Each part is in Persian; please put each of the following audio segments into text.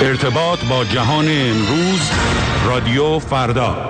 ارتباط با جهان امروز، رادیو فردا.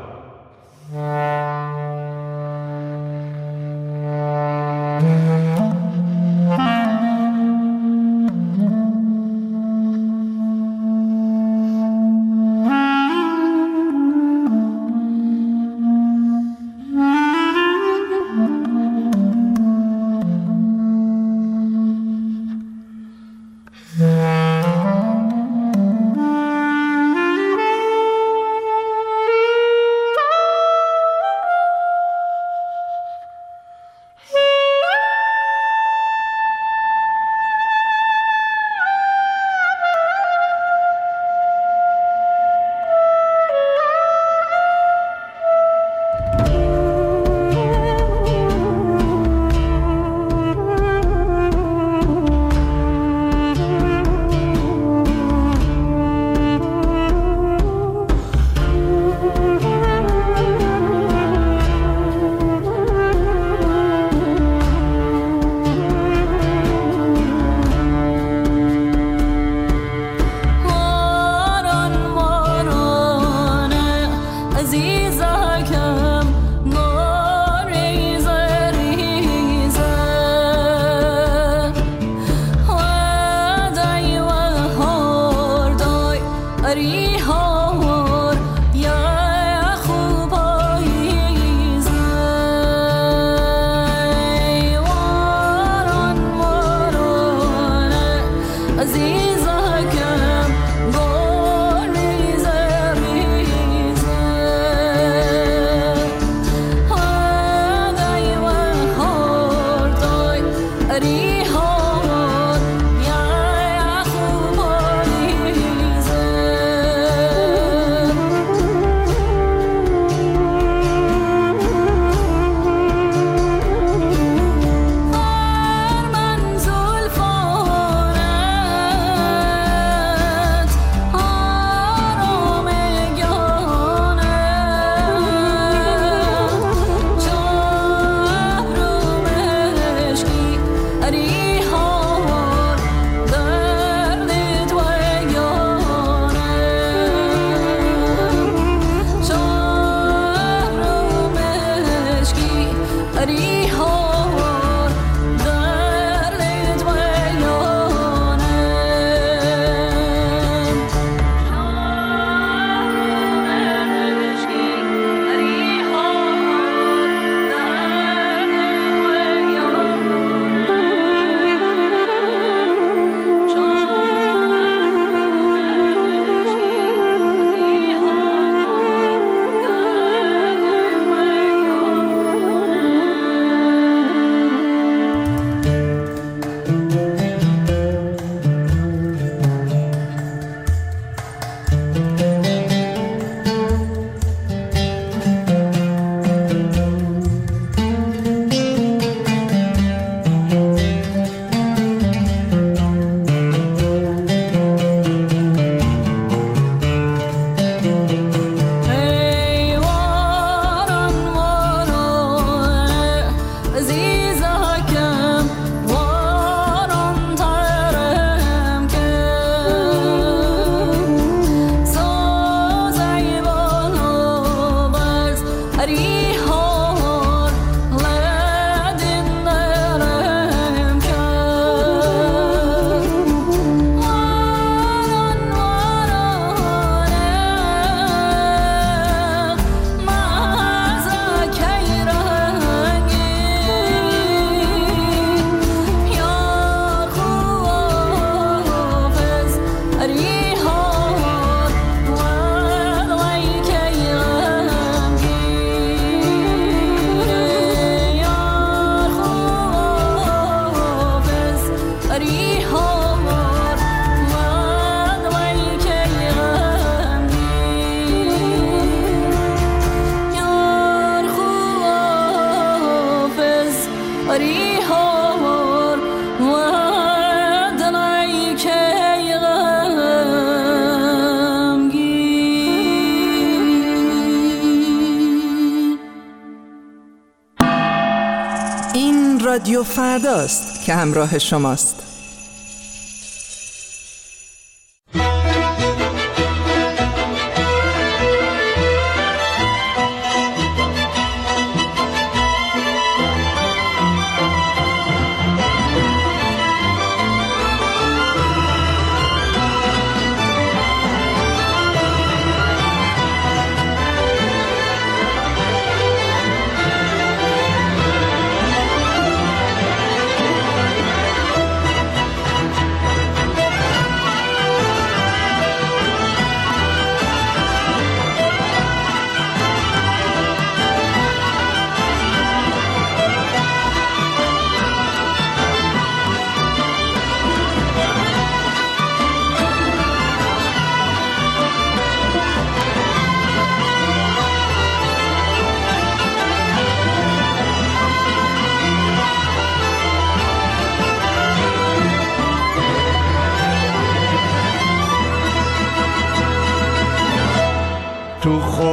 رادیو فرداست که همراه شماست.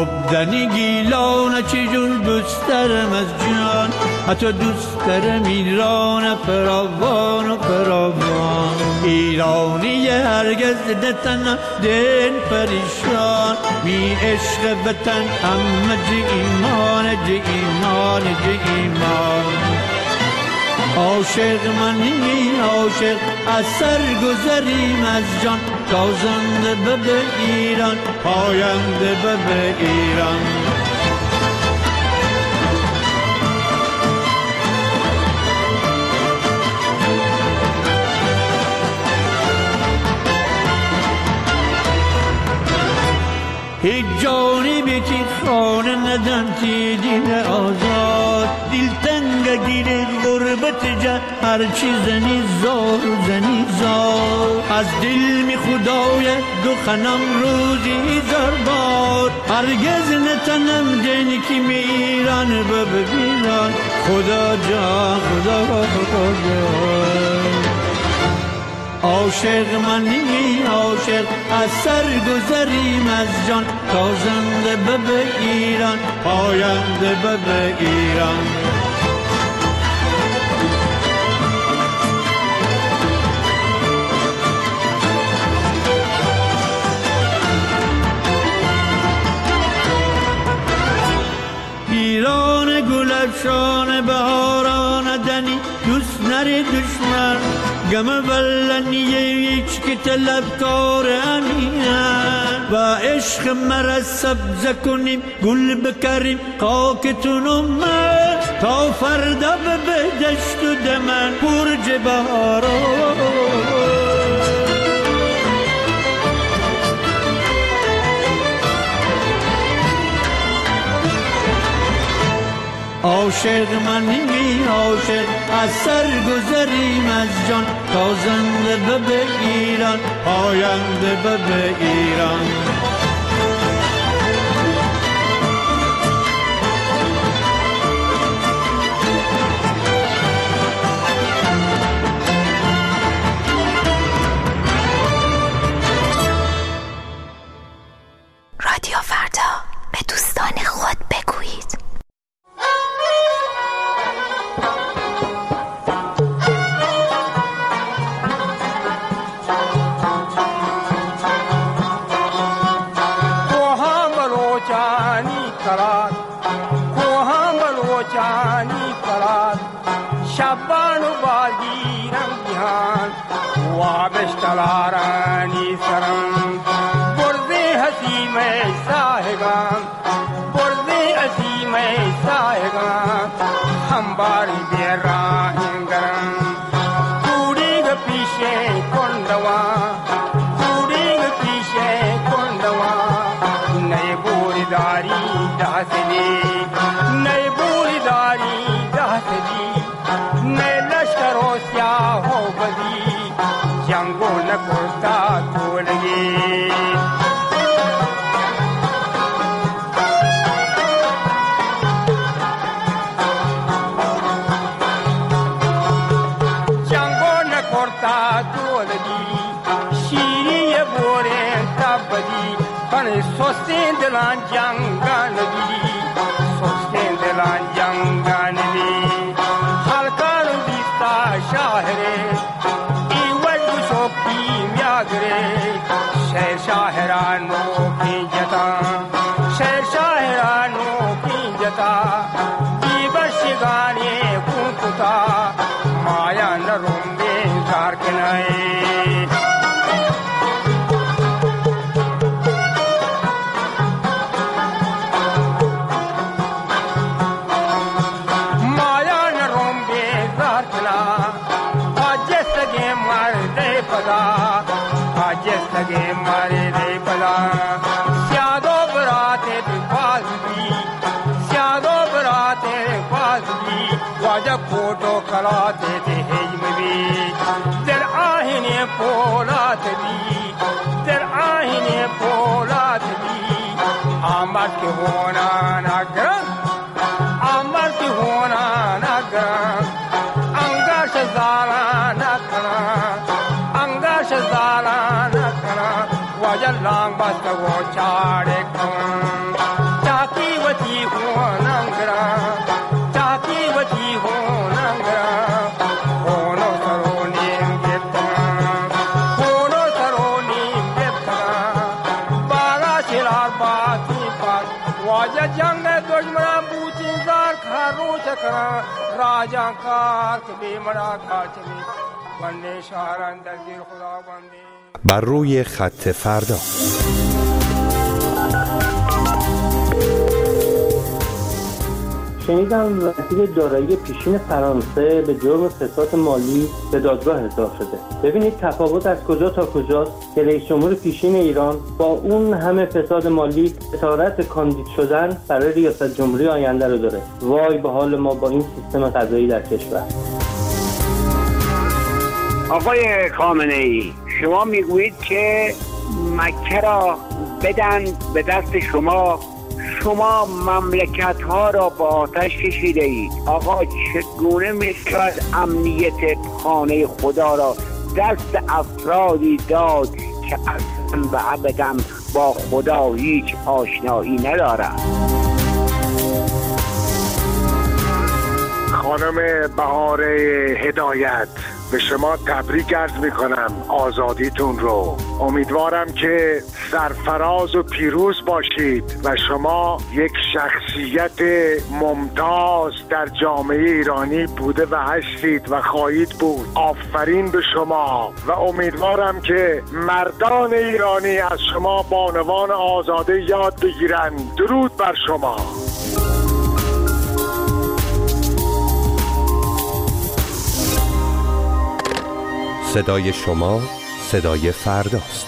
گفتنی گیلان چجور دوست دارم از جان، حتی دوست دارم ایران فراوان و فراوان. ایرانی هرگز نتنم دل پریشان، می عشق وطن همه جه ایمان جه ایمان جه ایمان. عاشق منی عاشق از سر گذریم از جان، تازنده به ایران پاینده به ایران. هیچ جانی بیتی خانه ندن تی دل آزاد، دل تنگ گیره غربت جا هرچی زنی زار زنی زار. از دل می خدای دخنم روزی زار بار، هرگز نتنم دنی که می ایران ببیران. خدا جان خدا جان. عاشق منی عاشق از سر گذریم از جان، تازنده به ایران پاینده به ایران. ایران گل افشان بهاران دنی، دوست نری دشمن گم بلنیه هیچ که طلبکار امین. و عشق مرا سبز کنیم گل بکریم خاکتون من، تا فردا به دشت و دمن برج بهاران. عاشق منی عاشق از سر گذریم از جان، تازنده به ایران پاینده به ایران. رادیو فردا، به دوستان خود بگویید. شبان و بالگیرم جهان و بشتلارانی سرم، برده حسیم ساهگان برده عظیم ساهگان، همباری بیران گرم کوری گ پیشه کندوا کوری گ پیشه کندوا. نئی بوری داری داسلی نئی بوری داری داسلی، نئے لشکروں سیاہ ہو بدی جنگوں نہ کرتا تو لگی. جنگوں نہ کرتا تو لگی، شیری بورے تب بدی پن سوستیں دلان جنگان دی سوستیں دلان جنگان دی. شاہرے ای وجو شوکی میاگرے، شہر شاہرانوں کی جتا شہر شاہرانوں کی جتا. ای بشگانے کنکتا مایا نرومبے زار کنائے. لگے مارے دے پلا سیادو براتے بازی سیادو براتے بازی، واجہ فوٹو کراتے تھے ہیج میں بھی در آہنے پولات دی در آہنے پولات دی. آمد کے ہونا نہ گرم آمد کے ہونا نہ گرم، انگاش زالا نہ کرنا انگاش زالا نہ کرنا. واجہ لانگ بس وہ چاڑے کم واجه جنگ دشمنان بوچین زار خارو چکران راجان کار کبی مرا کاچمی بنده شهران در زیر خدا بنده. بر روی خط فردا. شنیدم وزیر دارایی پیشین فرانسه به جرم فساد مالی به دادگاه احضار شده. ببینید تفاوت از کجا تا کجاست که رئیس جمهور پیشین ایران با اون همه فساد مالی جسارت کاندید شدن برای ریاست جمهوری آینده رو داره. وای به حال ما با این سیستم قضایی در کشور. آقای خامنه‌ای، شما میگویید که مکه را بدن به دست شما مملکت ها را با آتش کشیده اید. آقا چگونه میشود امنیت خانه خدا را دست افرادی داد که اصلا و ابدا با خدا هیچ آشنایی ندارند؟ خانم بهار هدایت، به شما تبریک عرض میکنم آزادیتون رو. امیدوارم که سرفراز و پیروز باشید و شما یک شخصیت ممتاز در جامعه ایرانی بوده و هستید و خواهید بود. آفرین به شما و امیدوارم که مردان ایرانی از شما بانوان آزاده یاد بگیرند. درود بر شما. صدای شما صدای فرداست.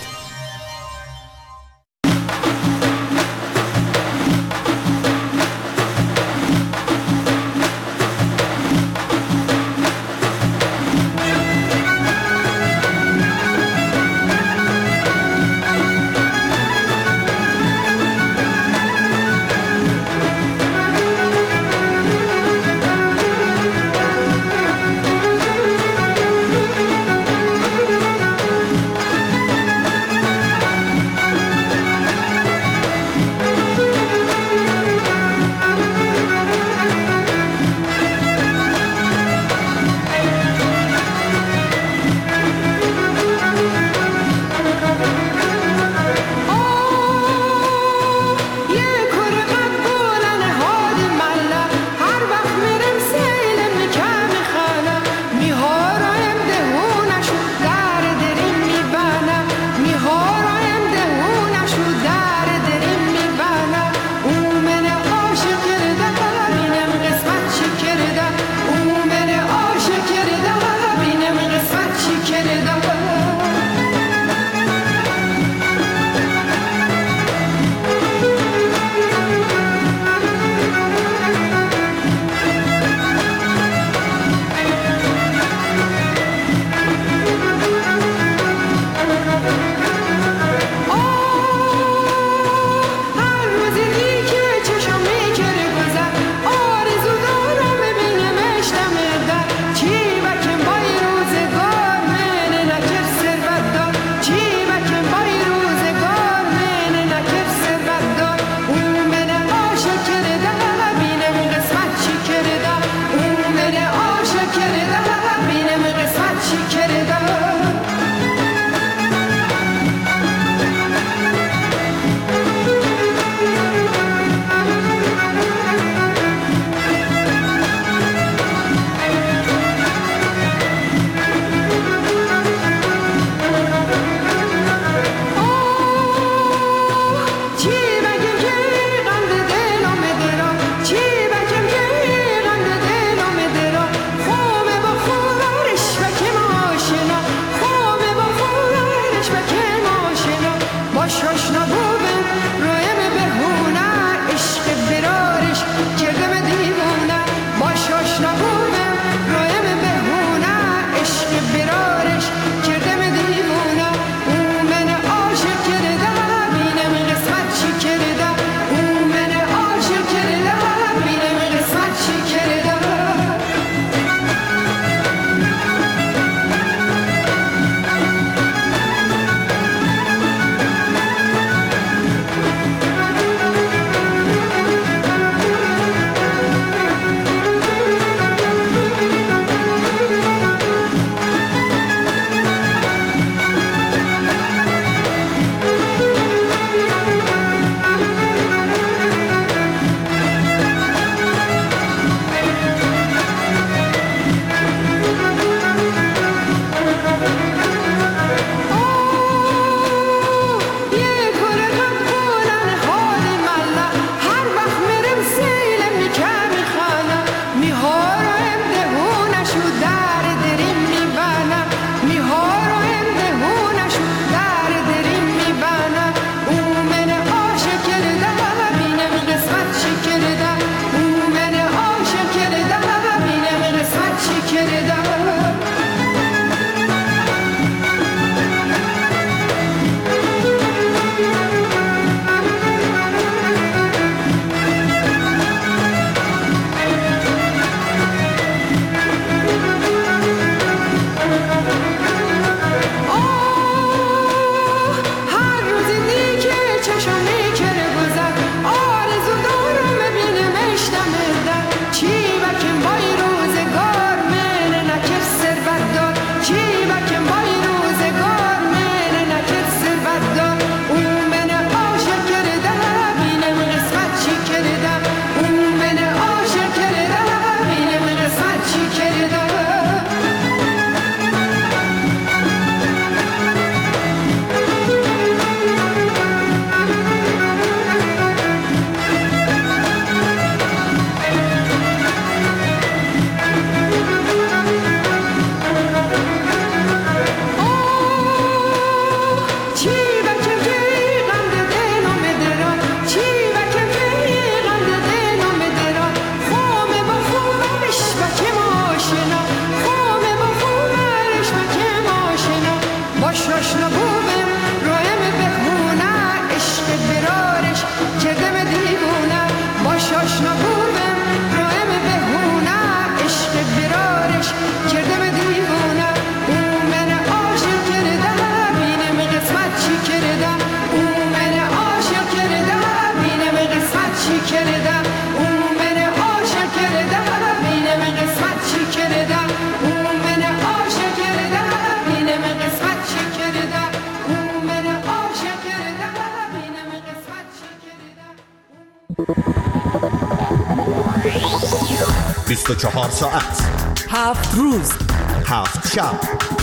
24 ساعت 7 روز 7 شب،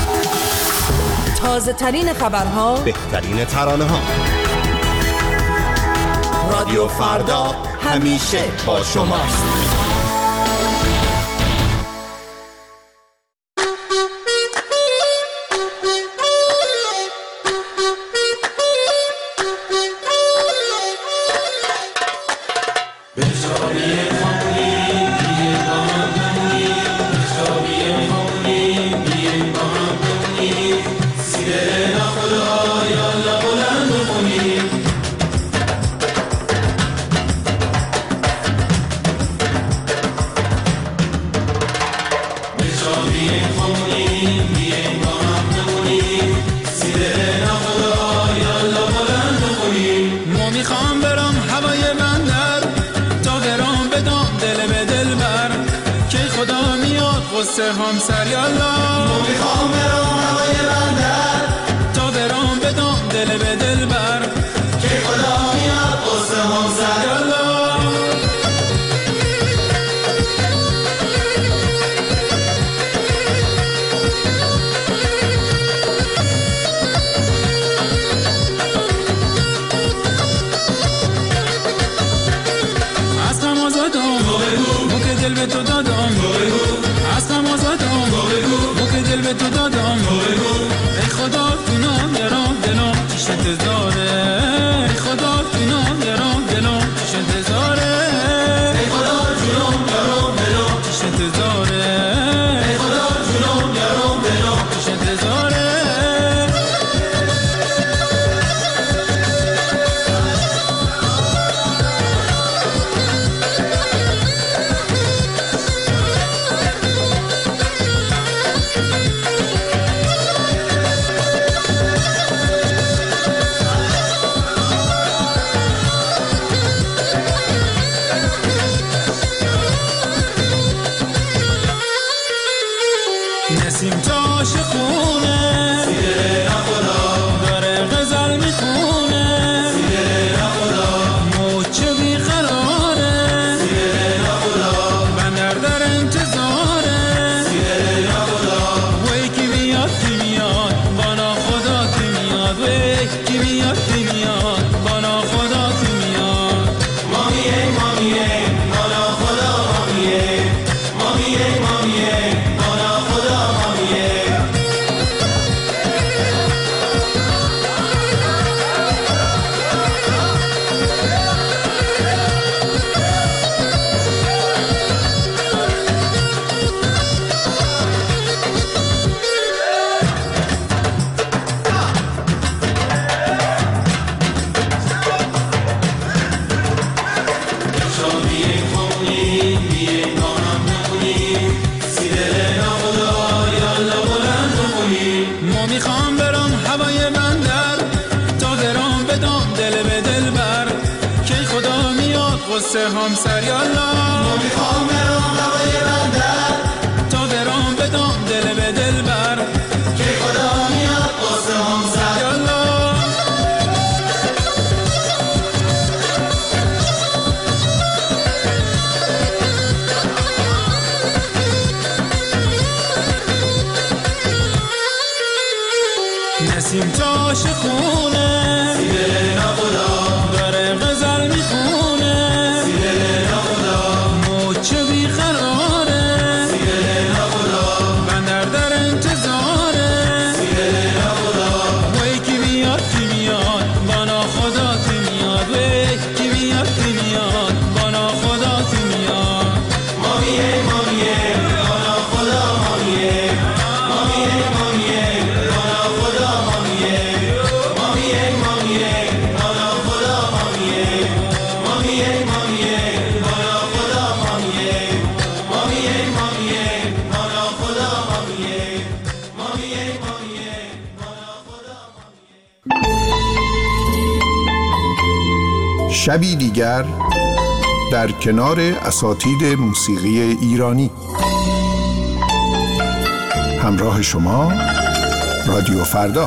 تازه ترین خبرها، بهترین ترانه ها. رادیو فردا همیشه با شماست. همسر یالا مو میخوام برام هوای بندر تا برام بدم دل به دل بر که خدا میاد قصه همسر یالا. از غم آزادم بو که دل به تو دادم، از غم آزادم بو که دل به تو دادم. ای خدا جونم درام دلم چیش انتظاره، ای خدا جونم درام دلم چیش انتظاره، ای خدا جونم درام دلم چیش انتظاره، ای خدا جونم درام دلم چیش انتظاره. نسیم تاش خونه سیره نخدا داره غزل میخونه، سیره نخدا موچه بیقراره، سیره نخدا بندر در انتظاره، سیره نخدا وی کی میاد بانا خدا کی میاد، وی کی میاد بانا خدا کی میاد. مامیه مامیه بانا خدا مامیه، مامیه مامیه بانا خدا مامیه. ما میخوام برام هوای بندر تا برام بدم دل به دل بر که خدا میاد قصه همسر یالا. ما میخوام برام هوای بندر تا برام بدم دل به دل بر که خدا میاد قصه همسر یالا. نسیم تاش خونه سیره نخدا داره غزل میخونه، سیره نخدا موچه بیقراره، سیره نخدا بندر در انتظاره، سیره نخدا وی کی میاد بانا خدا کی میاد، وی کی میاد بانا خدا کی میاد. مامیه مامیه بانا خدا مامیه، مامیه مامیه بانا خدا مامیه، مامیه مامیه بانا خدا مامیه، مامیه مامیه بانا خدا مامیه، مامیه مامیه بانا خدا مامیه، مامیه مامیه بانا خدا مامیه. شبی دیگر در کنار اساتید موسیقی ایرانی، همراه شما رادیو فردا.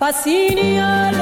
Pasini al